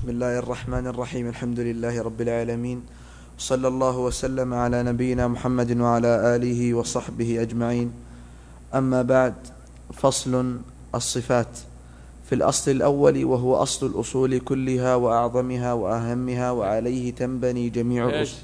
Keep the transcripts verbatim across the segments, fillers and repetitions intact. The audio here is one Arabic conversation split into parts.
بسم الله الرحمن الرحيم. الحمد لله رب العالمين، صلى الله وسلم على نبينا محمد وعلى آله وصحبه أجمعين. أما بعد، فصل الصفات. في الأصل الأول، وهو أصل الأصول كلها وأعظمها وأهمها، وعليه تنبني جميع الأصول.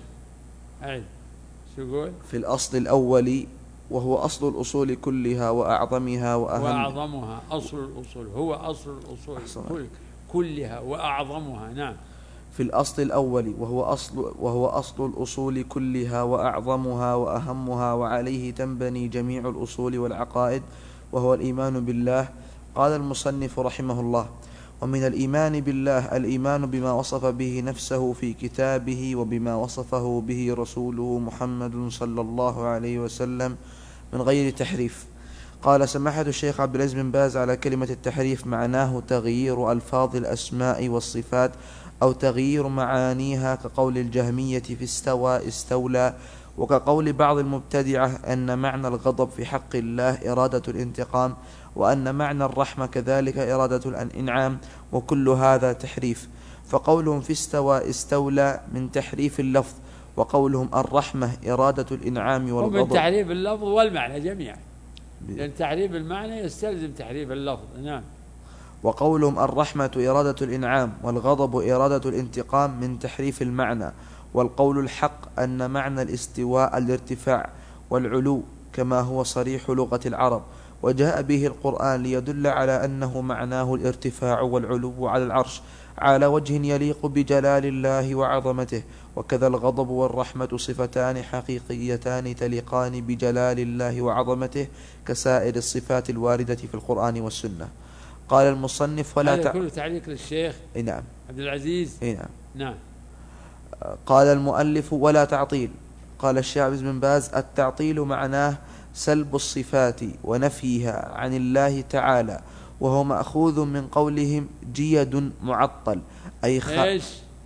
في الأصل الأول، وهو أصل الأصول كلها وأعظمها وأهمها. وأعظمها أصل الأصول، هو أصل الأصول كل كلها وأعظمها. نعم. في الأصل الأول، وهو أصل وهو أصل الأصول كلها وأعظمها وأهمها، وعليه تنبني جميع الأصول والعقائد، وهو الإيمان بالله. قال المصنف رحمه الله: ومن الإيمان بالله الإيمان بما وصف به نفسه في كتابه، وبما وصفه به رسوله محمد صلى الله عليه وسلم من غير تحريف. قال سماحة الشيخ عبد العزيز بن باز: على كلمة التحريف معناه تغيير ألفاظ الأسماء والصفات أو تغيير معانيها، كقول الجهمية في استوى استولى، وكقول بعض المبتدعة أن معنى الغضب في حق الله إرادة الانتقام، وأن معنى الرحمة كذلك إرادة الإنعام، وكل هذا تحريف. فقولهم في استوى استولى من تحريف اللفظ، وقولهم الرحمة إرادة الإنعام والغضب ومن تحريف اللفظ والمعنى جميعا، لأن تحريف المعنى يستلزم تحريف اللفظ. نعم. وقولهم الرحمة إرادة الإنعام والغضب إرادة الانتقام من تحريف المعنى. والقول الحق أن معنى الاستواء الارتفاع والعلو، كما هو صريح لغة العرب، وجاء به القرآن ليدل على أنه معناه الارتفاع والعلو على العرش على وجه يليق بجلال الله وعظمته. وكذا الغضب والرحمة صفتان حقيقيتان تليقان بجلال الله وعظمته، كسائر الصفات الواردة في القرآن والسنة. قال المصنف: ولا هذا كله تعليق للشيخ نعم عبد العزيز. نعم نعم. قال المؤلف: ولا تعطيل. قال الشيخ عبد العزيز بن باز: التعطيل معناه سلب الصفات ونفيها عن الله تعالى، وهو مأخوذ من قولهم جيد معطل، أي خ... إيش؟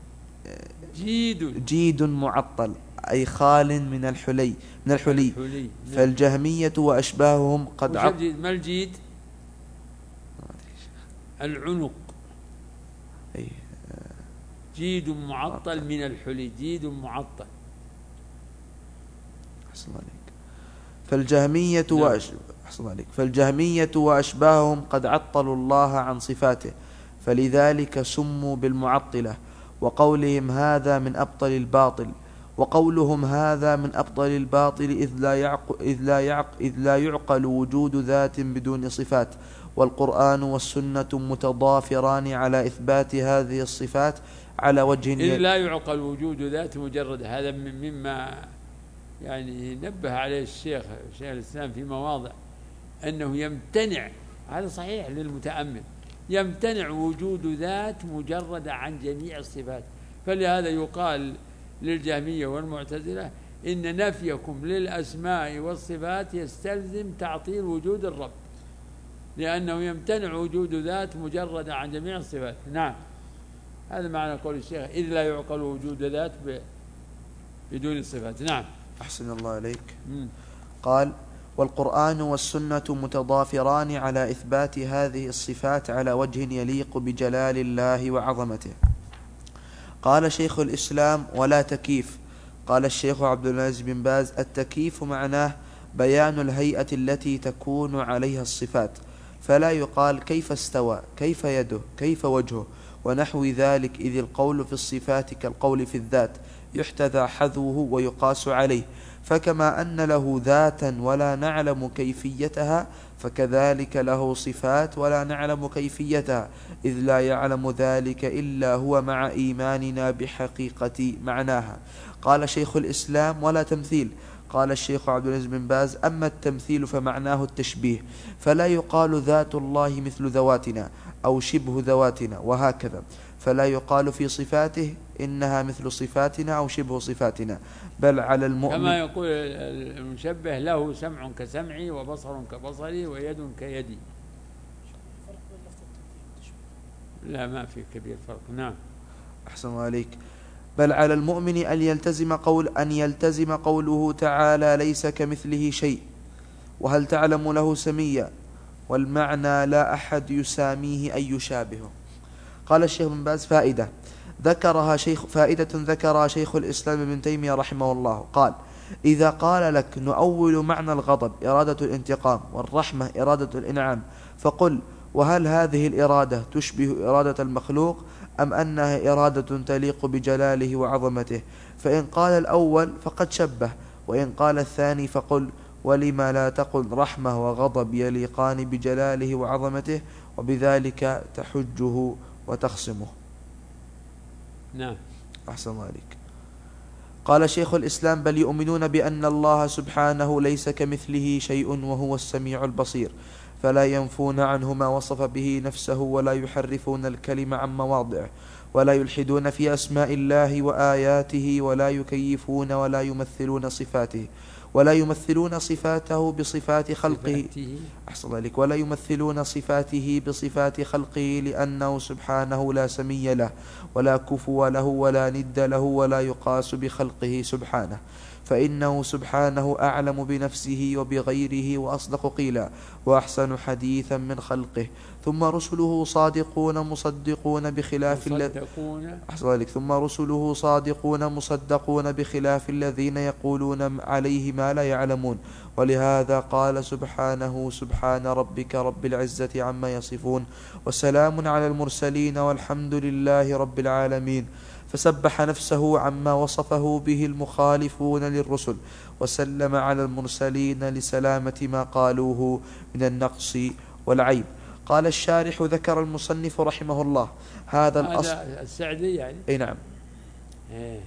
جيد جيد معطل أي خال من الحلي من الحلي, الحلي. فالجهمية وأشباههم قد عط... ما الجيد؟ العنق. أي جيد معطل من الحلي، جيد معطل. أحسن عليك. فالجهمية نعم. وأش... أحسن عليك. فالجهمية وأشباههم قد عطلوا الله عن صفاته، فلذلك سموا بالمعطلة. وقولهم هذا من أبطل الباطل وقولهم هذا من أبطل الباطل إذ لا يعق... إذ لا يعق... إذ لا يعقل وجود ذات بدون صفات. والقرآن والسنة متضافران على إثبات هذه الصفات على وجه إذ لا يعقل وجود ذات مجرد. هذا مما يعني نبه عليه الشيخ شيخ الإسلام في مواضع، أنه يمتنع، هذا صحيح للمتأمل، يمتنع وجود ذات مجرد عن جميع الصفات. فلهذا يقال للجهمية والمعتزلة إن نفيكم للأسماء والصفات يستلزم تعطيل وجود الرب، لأنه يمتنع وجود ذات مجرد عن جميع الصفات. نعم. هذا معنى قول الشيخ: إذ لا يعقل وجود ذات بدون الصفات. نعم. أحسن الله عليك. م. قال: والقرآن والسنة متضافران على إثبات هذه الصفات على وجه يليق بجلال الله وعظمته. قال شيخ الإسلام: ولا تكييف. قال الشيخ عبد العزيز بن باز: التكييف معناه بيان الهيئة التي تكون عليها الصفات، فلا يقال كيف استوى، كيف يده، كيف وجهه، ونحو ذلك، إذ القول في الصفات كالقول في الذات، يحتذى حذوه ويقاس عليه. فكما أن له ذاتا ولا نعلم كيفيتها، فكذلك له صفات ولا نعلم كيفيتها، إذ لا يعلم ذلك إلا هو مع إيماننا بحقيقة معناها. قال شيخ الإسلام: ولا تمثيل. قال الشيخ عبد العزيز بن باز: أما التمثيل فمعناه التشبيه، فلا يقال ذات الله مثل ذواتنا أو شبه ذواتنا، وهكذا. فلا يقال في صفاته إنها مثل صفاتنا أو شبه صفاتنا، بل على المؤمن كما يقول المشبه: له سمع كسمعي وبصر كبصري ويد كيدي. لا، ما في كبير فرق. نعم. أحسن عليك. بل على المؤمن أن يلتزم قول أن يلتزم قوله تعالى: ليس كمثله شيء، وهل تعلم له سميا، والمعنى لا أحد يساميه أي يشابهه. قال الشيخ بن باز: فائدة: ذكرها شيخ فائدة ذكرها شيخ الإسلام ابن تيمية رحمه الله، قال: إذا قال لك نؤول معنى الغضب إرادة الانتقام، والرحمة إرادة الإنعام، فقل: وهل هذه الإرادة تشبه إرادة المخلوق، أم أنها إرادة تليق بجلاله وعظمته؟ فإن قال الأول فقد شبه، وإن قال الثاني فقل: ولما لا تقل رحمة وغضب يليقان بجلاله وعظمته، وبذلك تحجه وتخصمه. نعم. أحسن الله عليك. قال شيخ الإسلام: بل يؤمنون بأن الله سبحانه ليس كمثله شيء وهو السميع البصير، فلا ينفون عنه ما وصف به نفسه، ولا يحرفون الكلمة عن مواضعه، ولا يلحدون في أسماء الله وآياته، ولا يكيفون ولا يمثلون صفاته ولا يمثلون صفاته بصفات خلقه. أحسن الله عليك. ولا يمثلون صفاته بصفات خلقه، لأنه سبحانه لا سمي له، ولا كفو له، ولا ند له، ولا يقاس بخلقه سبحانه، فإنه سبحانه أعلم بنفسه وبغيره، وأصدق قيلا، وأحسن حديثا من خلقه. ثم رسله صادقون مصدقون بخلاف مصدقون أحسن ذلك. ثم رسله صادقون مصدقون بخلاف الذين يقولون عليه ما لا يعلمون. ولهذا قال سبحانه: سبحان ربك رب العزة عما يصفون، وسلام على المرسلين، والحمد لله رب العالمين. فسبح نفسه عما وصفه به المخالفون للرسل، وسلم على المرسلين لسلامة ما قالوه من النقص والعيب. قال الشارح: ذكر المصنف رحمه الله هذا الأصل. هذا السعدي يعني؟ أي نعم. إيه.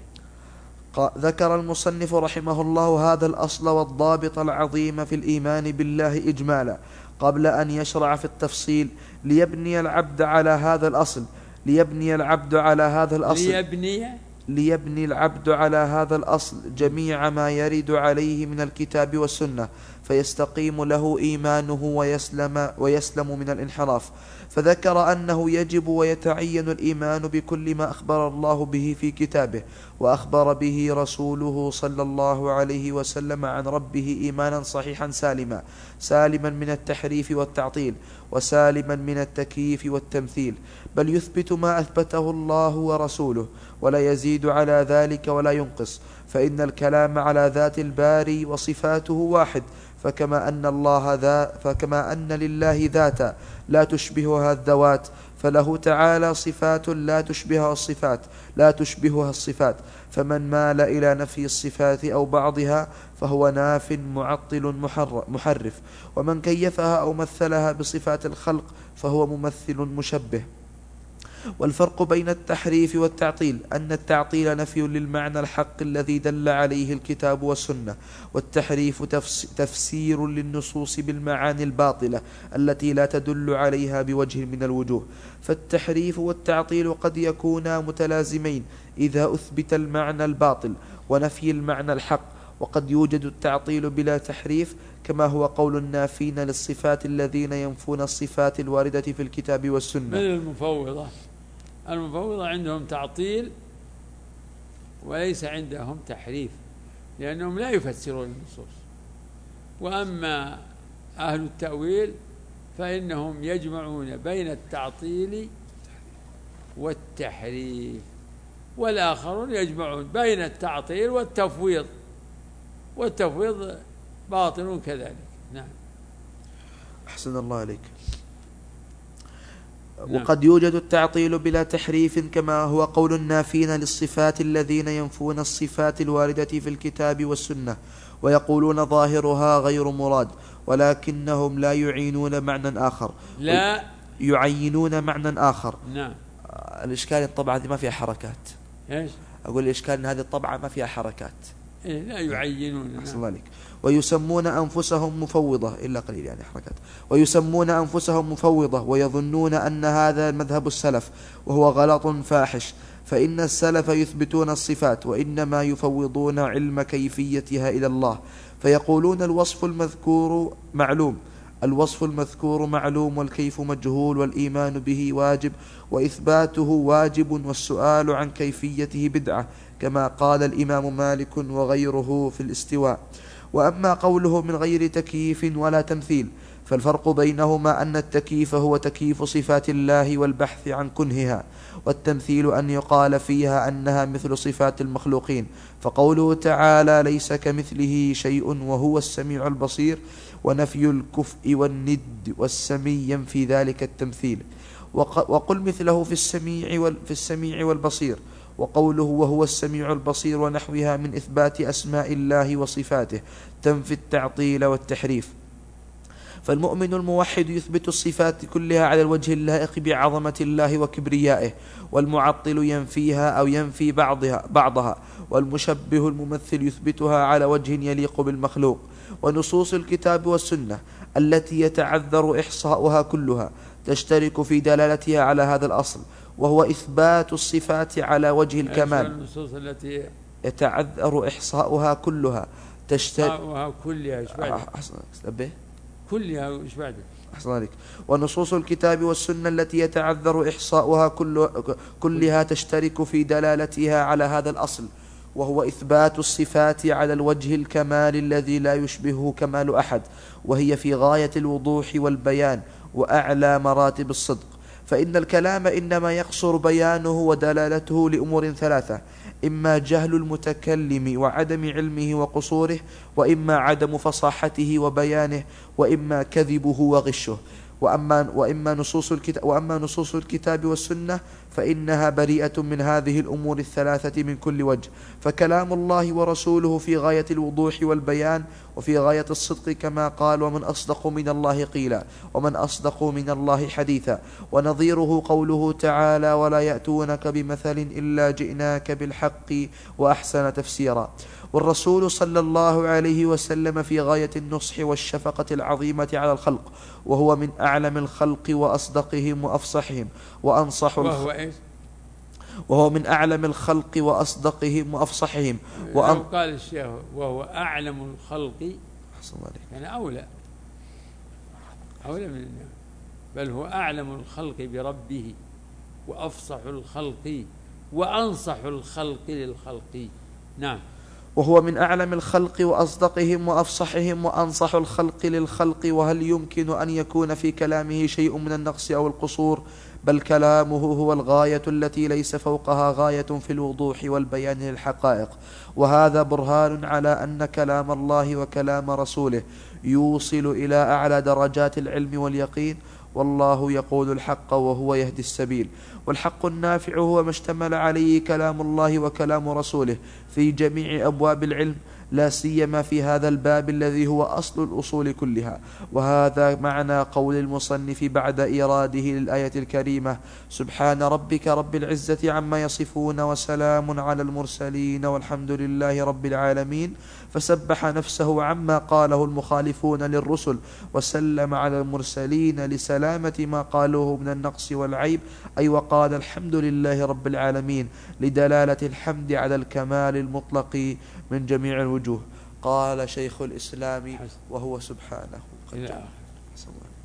ذكر المصنف رحمه الله هذا الأصل والضابط العظيم في الإيمان بالله إجمالا، قبل أن يشرع في التفصيل، ليبني العبد على هذا الأصل ليبني العبد على هذا الأصل ليبني ليبني العبد على هذا الأصل جميع ما يرد عليه من الكتاب والسنة، فيستقيم له إيمانه ويسلم, ويسلم من الانحراف. فذكر أنه يجب ويتعين الإيمان بكل ما أخبر الله به في كتابه، وأخبر به رسوله صلى الله عليه وسلم عن ربه إيمانا صحيحا سالما سالما من التحريف والتعطيل، وسالما من التكييف والتمثيل، بل يثبت ما أثبته الله ورسوله، ولا يزيد على ذلك ولا ينقص. فإن الكلام على ذات الباري وصفاته واحد، فكما أن الله ذا فكما أن لله ذاتا لا تشبهها الذوات، فله تعالى صفات لا تشبهها الصفات لا تشبهها الصفات فمن مال إلى نفي الصفات أو بعضها فهو ناف معطل محرف، ومن كيفها أو مثلها بصفات الخلق فهو ممثل مشبه. والفرق بين التحريف والتعطيل أن التعطيل نفي للمعنى الحق الذي دل عليه الكتاب والسنة، والتحريف تفسير للنصوص بالمعاني الباطلة التي لا تدل عليها بوجه من الوجوه. فالتحريف والتعطيل قد يكونا متلازمين إذا أثبت المعنى الباطل ونفي المعنى الحق، وقد يوجد التعطيل بلا تحريف، كما هو قول النافين للصفات الذين ينفون الصفات الواردة في الكتاب والسنة. من المفوضة المفوضة عندهم تعطيل وليس عندهم تحريف، لأنهم لا يفسرون النصوص. وأما أهل التأويل فإنهم يجمعون بين التعطيل والتحريف، والآخرون يجمعون بين التعطيل والتفويض، والتفويض باطل كذلك. نعم. أحسن الله عليك. نعم. وقد يوجد التعطيل بلا تحريف، كما هو قول النافين للصفات الذين ينفون الصفات الواردة في الكتاب والسنة، ويقولون ظاهرها غير مراد، ولكنهم لا يعينون معنى آخر لا يعينون معنى آخر. نعم. الإشكال الطبعة هذه ما فيها حركات. إيش؟ أقول الإشكال أن هذه الطبعة ما فيها حركات. إيه، لا يعينون. أحسن الله عليك. ويسمون أنفسهم مفوضة، إلا قليل يعني حركات. ويسمون أنفسهم مفوضة، ويظنون أن هذا مذهب السلف، وهو غلط فاحش، فإن السلف يثبتون الصفات، وإنما يفوضون علم كيفيتها إلى الله، فيقولون الوصف المذكور معلوم الوصف المذكور معلوم والكيف مجهول، والإيمان به واجب، وإثباته واجب، والسؤال عن كيفيته بدعة، كما قال الإمام مالك وغيره في الاستواء. وأما قوله من غير تكييف ولا تمثيل، فالفرق بينهما أن التكييف هو تكييف صفات الله والبحث عن كنهها، والتمثيل أن يقال فيها أنها مثل صفات المخلوقين. فقوله تعالى ليس كمثله شيء وهو السميع البصير، ونفي الكفء والند والسمي ينفي ذلك التمثيل. وقل مثله في السميع في السميع والبصير. وقوله وهو السميع البصير ونحوها من إثبات أسماء الله وصفاته تنفي التعطيل والتحريف. فالمؤمن الموحد يثبت الصفات كلها على الوجه اللائق بعظمة الله وكبريائه، والمعطل ينفيها أو ينفي بعضها, بعضها والمشبه الممثل يثبتها على وجه يليق بالمخلوق. ونصوص الكتاب والسنة التي يتعذر إحصاؤها كلها تشترك في دلالتها على هذا الأصل، وهو إثبات الصفات على وجه الكمال. النصوص التي يتعذر إحصاؤها كلها تشترك إحصاؤها كلها إيش بعد؟ كلها إيش بعد؟ أحسن عليك. ونصوص الكتاب والسنة التي يتعذر إحصاؤها كل كلها تشترك في دلالتها على هذا الأصل، وهو إثبات الصفات على الوجه الكمال الذي لا يشبهه كمال أحد، وهي في غاية الوضوح والبيان وأعلى مراتب الصدق. فإن الكلام إنما يقصر بيانه ودلالته لأمور ثلاثة: إما جهل المتكلم وعدم علمه وقصوره، وإما عدم فصاحته وبيانه، وإما كذبه وغشه. وأما, وإما نصوص الكتاب وأما نصوص الكتاب والسنة فإنها بريئة من هذه الأمور الثلاثة من كل وجه. فكلام الله ورسوله في غاية الوضوح والبيان وفي غاية الصدق، كما قال ومن أصدق من الله قيلا ومن أصدق من الله حديثا. ونظيره قوله تعالى ولا يأتونك بمثل إلا جئناك بالحق وأحسن تفسيرا. والرسول صلى الله عليه وسلم في غاية النصح والشفقة العظيمة على الخلق، وهو من أعلم الخلق وأصدقهم وأفصحهم وأنصح وهو إيش؟ وهو من أعلم الخلق وأصدقهم وأفصحهم وأن... قال الشيخ وهو أعلم الخلق، يعني أولى أولى من الناس، بل هو أعلم الخلق بربه وأفصح الخلق وأنصح الخلق للخلق. نعم. وهو من أعلم الخلق وأصدقهم وأفصحهم وأنصح الخلق للخلق. وهل يمكن أن يكون في كلامه شيء من النقص أو القصور؟ بل كلامه هو الغاية التي ليس فوقها غاية في الوضوح والبيان للحقائق. وهذا برهان على أن كلام الله وكلام رسوله يوصل إلى أعلى درجات العلم واليقين. والله يقول الحق وهو يهدي السبيل. والحق النافع هو ما اشتمل عليه كلام الله وكلام رسوله في جميع أبواب العلم، لا سيما في هذا الباب الذي هو أصل الأصول كلها. وهذا معنى قول المصنف بعد إيراده للآية الكريمة: سبحان ربك رب العزة عما يصفون وسلام على المرسلين والحمد لله رب العالمين. فسبح نفسه عما قاله المخالفون للرسل، وسلم على المرسلين لسلامة ما قالوه من النقص والعيب، أي وقال الحمد لله رب العالمين لدلالة الحمد على الكمال المطلق من جميع الوجوه. قال شيخ الإسلام وهو سبحانه.